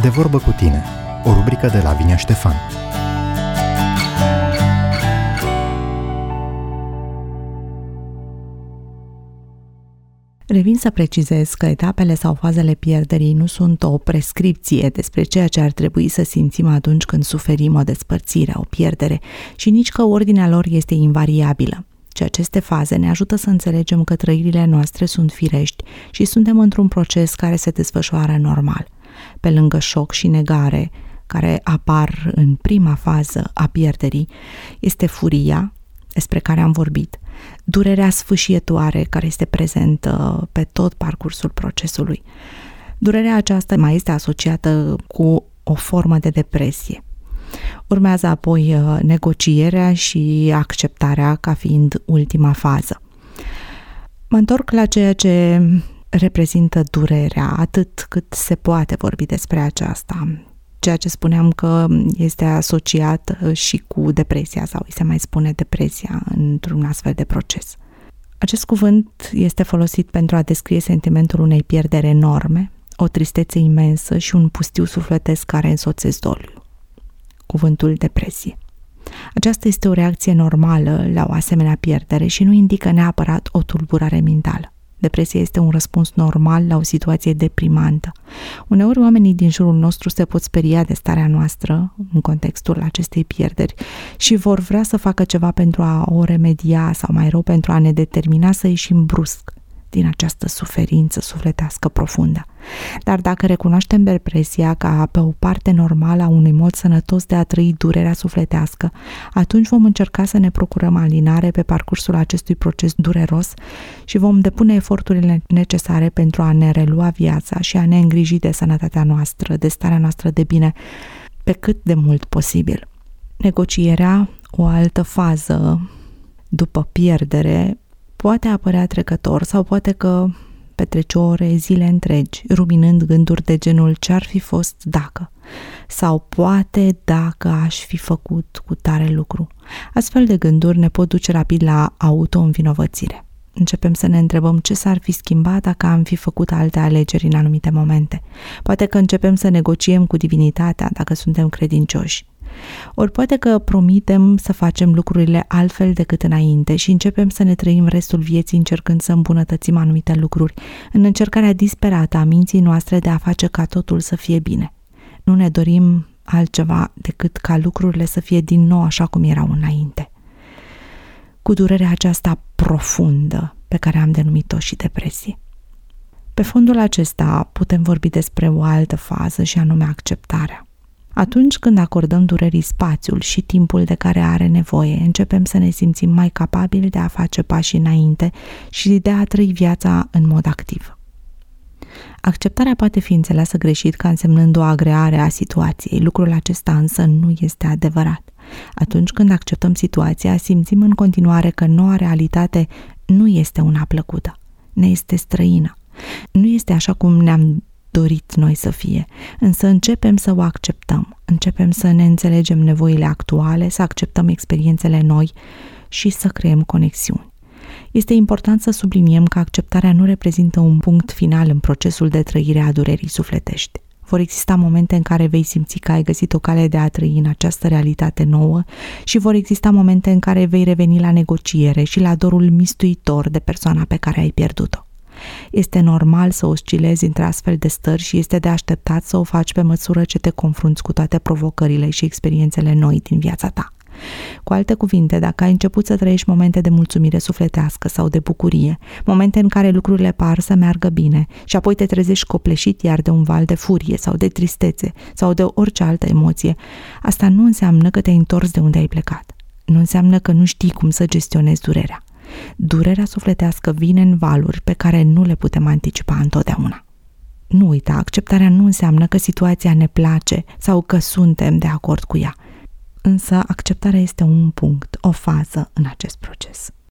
De vorbă cu tine, o rubrică de Lavinia Ștefan. Revin să precizez că etapele sau fazele pierderii nu sunt o prescripție despre ceea ce ar trebui să simțim atunci când suferim o despărțire, o pierdere, și nici că ordinea lor este invariabilă. Ci aceste faze ne ajută să înțelegem că trăirile noastre sunt firești și suntem într-un proces care se desfășoară normal. Pe lângă șoc și negare, care apar în prima fază a pierderii, este furia, despre care am vorbit, durerea sfâșietoare care este prezentă pe tot parcursul procesului. Durerea aceasta mai este asociată cu o formă de depresie. Urmează apoi negocierea și acceptarea ca fiind ultima fază. Mă întorc la ceea ce reprezintă durerea, atât cât se poate vorbi despre aceasta. Ceea ce spuneam că este asociat și cu depresia, sau îi se mai spune depresia într-un astfel de proces. Acest cuvânt este folosit pentru a descrie sentimentul unei pierderi enorme, o tristețe imensă și un pustiu sufletesc care însoțesc doliul. Cuvântul depresie. Aceasta este o reacție normală la o asemenea pierdere și nu indică neapărat o tulburare mentală. Depresia este un răspuns normal la o situație deprimantă. Uneori oamenii din jurul nostru se pot speria de starea noastră în contextul acestei pierderi și vor vrea să facă ceva pentru a o remedia sau mai rău pentru a ne determina să ieșim brusc din această suferință sufletească profundă. Dar dacă recunoaștem depresia ca pe o parte normală a unui mod sănătos de a trăi durerea sufletească, atunci vom încerca să ne procurăm alinare pe parcursul acestui proces dureros și vom depune eforturile necesare pentru a ne relua viața și a ne îngriji de sănătatea noastră, de starea noastră de bine, pe cât de mult posibil. Negocierea, o altă fază după pierdere, poate apărea trecător sau poate că petreci ore, zile întregi, ruminând gânduri de genul ce-ar fi fost dacă, sau poate dacă aș fi făcut cu tare lucru. Astfel de gânduri ne pot duce rapid la auto-învinovățire. Începem să ne întrebăm ce s-ar fi schimbat dacă am fi făcut alte alegeri în anumite momente. Poate că începem să negociem cu divinitatea dacă suntem credincioși. Ori poate că promitem să facem lucrurile altfel decât înainte și începem să ne trăim restul vieții încercând să îmbunătățim anumite lucruri, în încercarea disperată a minții noastre de a face ca totul să fie bine. Nu ne dorim altceva decât ca lucrurile să fie din nou așa cum erau înainte. Cu durerea aceasta profundă pe care am denumit-o și depresie. Pe fondul acesta putem vorbi despre o altă fază și anume acceptarea. Atunci când acordăm durerii spațiul și timpul de care are nevoie, începem să ne simțim mai capabili de a face pași înainte și de a trăi viața în mod activ. Acceptarea poate fi înțeleasă greșit ca însemnând o agreare a situației. Lucrul acesta însă nu este adevărat. Atunci când acceptăm situația, simțim în continuare că noua realitate nu este una plăcută, ne este străină. Nu este așa cum ne-am dorit noi să fie, însă începem să o acceptăm, începem să ne înțelegem nevoile actuale, să acceptăm experiențele noi și să creăm conexiuni. Este important să subliniem că acceptarea nu reprezintă un punct final în procesul de trăire a durerii sufletești. Vor exista momente în care vei simți că ai găsit o cale de a trăi în această realitate nouă și vor exista momente în care vei reveni la negociere și la dorul mistuitor de persoana pe care ai pierdut-o. Este normal să oscilezi între astfel de stări și este de așteptat să o faci pe măsură ce te confrunți cu toate provocările și experiențele noi din viața ta. Cu alte cuvinte, dacă ai început să trăiești momente de mulțumire sufletească sau de bucurie, momente în care lucrurile par să meargă bine și apoi te trezești copleșit iar de un val de furie sau de tristețe sau de orice altă emoție, asta nu înseamnă că te-ai întors de unde ai plecat. Nu înseamnă că nu știi cum să gestionezi durerea. Durerea sufletească vine în valuri pe care nu le putem anticipa întotdeauna. Nu uita, acceptarea nu înseamnă că situația ne place sau că suntem de acord cu ea. Însă acceptarea este un punct, o fază în acest proces.